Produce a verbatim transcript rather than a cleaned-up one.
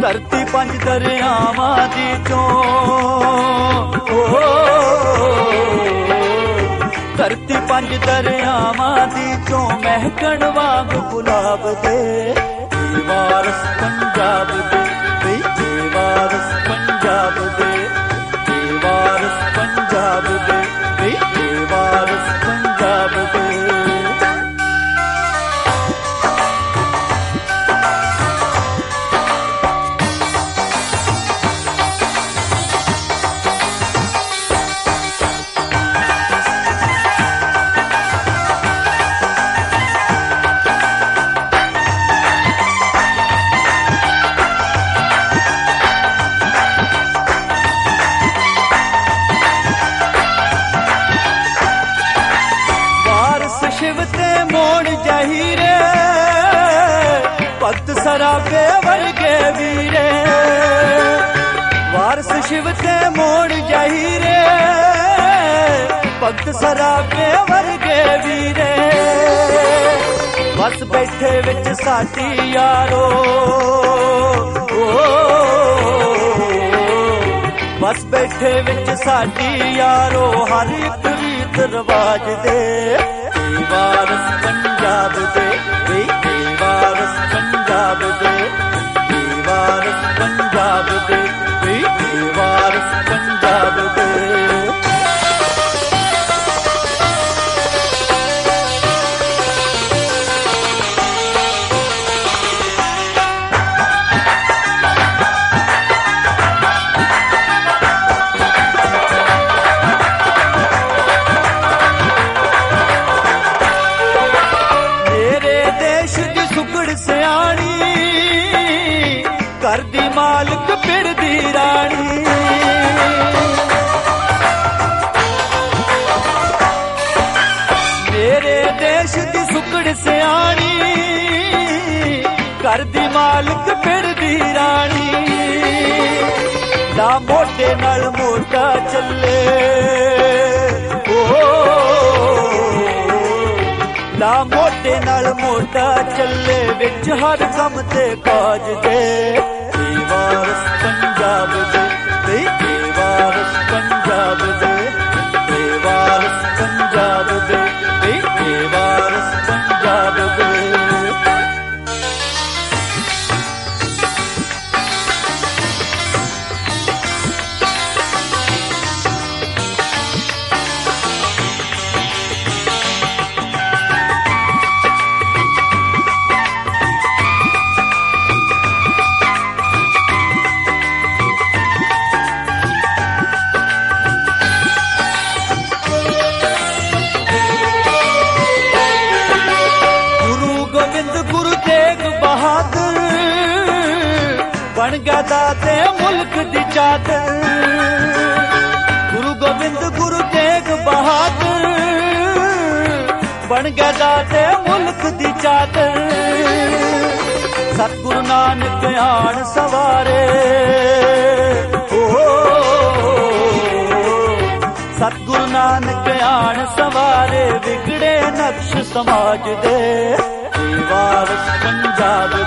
ਧਰਤੀ ਪੰਜ ਦਰਿਆਵਾਂ ਦੀ ਚੋਂ, ਧਰਤੀ ਪੰਜ ਦਰਿਆਵਾਂ ਦੀ ਚੋਂ ਮਹਿਕਣ ਵਾਂਗ ਗੁਲਾਬ ਦੇ। ਵਾਰਸ ਪੰਜਾਬ ਦੇ ਵੇ ਵਾਰਸ ਪੰਜਾਬ ਦੇ, ਵਾਰਸ ਪੰਜਾਬ ਦੇ ਵੇ ਵਾਰਸ ਪੰਜਾਬ ਦੇ। शिव ते मोड़ जहीरे भक्त सराबे वर्गे वीरे, वारस शिव ते मोड़ जहीरे भक्त सराबे वर्गे वीरे। बस बैठे विच साडी यारो, बस बैठे विच साडी यारो हर एक रीत रिवाज दे। वारस पंजाब दे वे वारस पंजाब दे, वारस पंजाब दे वे वारस पंजाब दे। घर दी मालिक पिड़ दी रानी, मेरे देश दी सुकड़ सियाणी, घर दी मालिक पिड़ दी रानी। ना मोटे नाल मोटा चले, ना मोटे नाल मोटा चले विच हर कम ते काज दे। वारस पंजाब दे वे वारस पंजाब दे, वारस पंजाब दे वे वारस पंजाब दे। बन गया दाते मुल्क दी चादर, गुरु गोविंद गुरु तेग बहादुर बन गया दाते मुल्क दी चादर। सतगुरु नानक आन सवारे, सतगुरु नानक आन सवारे बिगड़े नक्श समाज दे। वारस पंजाब